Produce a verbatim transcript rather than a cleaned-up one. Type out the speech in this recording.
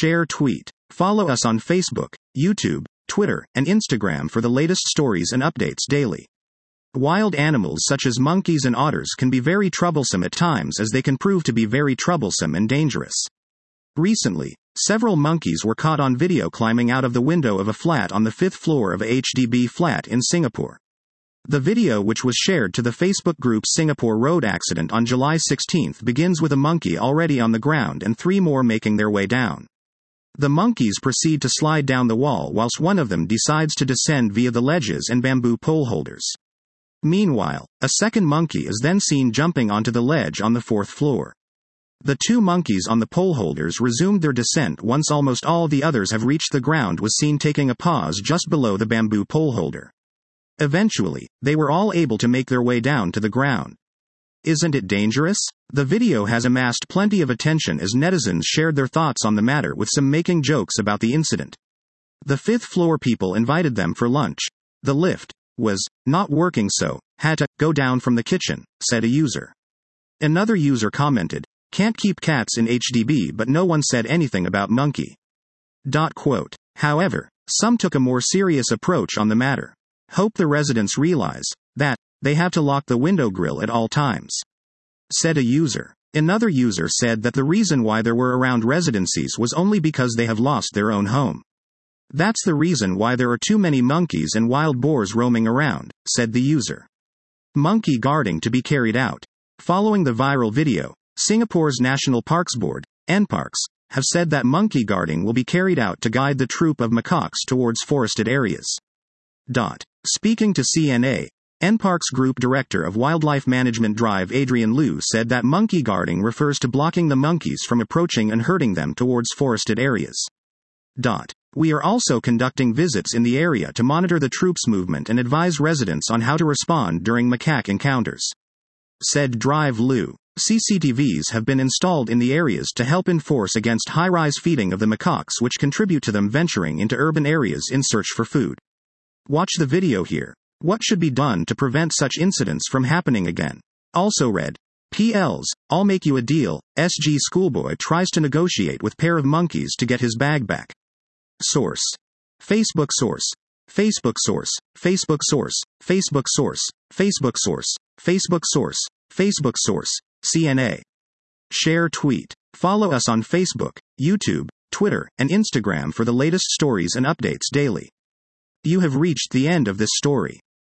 Share tweet. Follow us on Facebook, YouTube, Twitter, and Instagram for the latest stories and updates daily. Wild animals such as monkeys and otters can be very troublesome at times, as they can prove to be very troublesome and dangerous. Recently, several monkeys were caught on video climbing out of the window of a flat on the fifth floor of a H D B flat in Singapore. The video, which was shared to the Facebook group Singapore Road Accident on July sixteenth, begins with a monkey already on the ground and three more making their way down. The monkeys proceed to slide down the wall, whilst one of them decides to descend via the ledges and bamboo pole holders. Meanwhile, a second monkey is then seen jumping onto the ledge on the fourth floor. The two monkeys on the pole holders resumed their descent once almost all the others have reached the ground, was seen taking a pause just below the bamboo pole holder. Eventually, they were all able to make their way down to the ground. Isn't it dangerous? The video has amassed plenty of attention as netizens shared their thoughts on the matter, with some making jokes about the incident. The fifth floor people invited them for lunch. The lift was not working, so had to go down from the kitchen, said a user. Another user commented, "Can't keep cats in H D B, but no one said anything about monkey." Dot quote. However, some took a more serious approach on the matter. "Hope the residents realize that they have to lock the window grill at all times," said a user. Another user said that the reason why there were around residencies was only because they have lost their own home. "That's the reason why there are too many monkeys and wild boars roaming around," said the user. Monkey guarding to be carried out. Following the viral video, Singapore's National Parks Board, N Parks, have said that monkey guarding will be carried out to guide the troop of macaques towards forested areas. Dot. Speaking to C N A, N Parks Group Director of Wildlife Management Drive Adrian Liu said that monkey guarding refers to blocking the monkeys from approaching and herding them towards forested areas. Dot. We are also conducting visits in the area to monitor the troops' movement and advise residents on how to respond during macaque encounters, said Drive Liu. C C T Vs have been installed in the areas to help enforce against high-rise feeding of the macaques, which contribute to them venturing into urban areas in search for food. Watch the video here. What should be done to prevent such incidents from happening again? Also read. P Ls, I'll make you a deal. S G schoolboy tries to negotiate with pair of monkeys to get his bag back. Source. Facebook source. Facebook source. Facebook source. Facebook source. Facebook source. Facebook source. Facebook source. C N A. Share tweet. Follow us on Facebook, YouTube, Twitter, and Instagram for the latest stories and updates daily. You have reached the end of this story.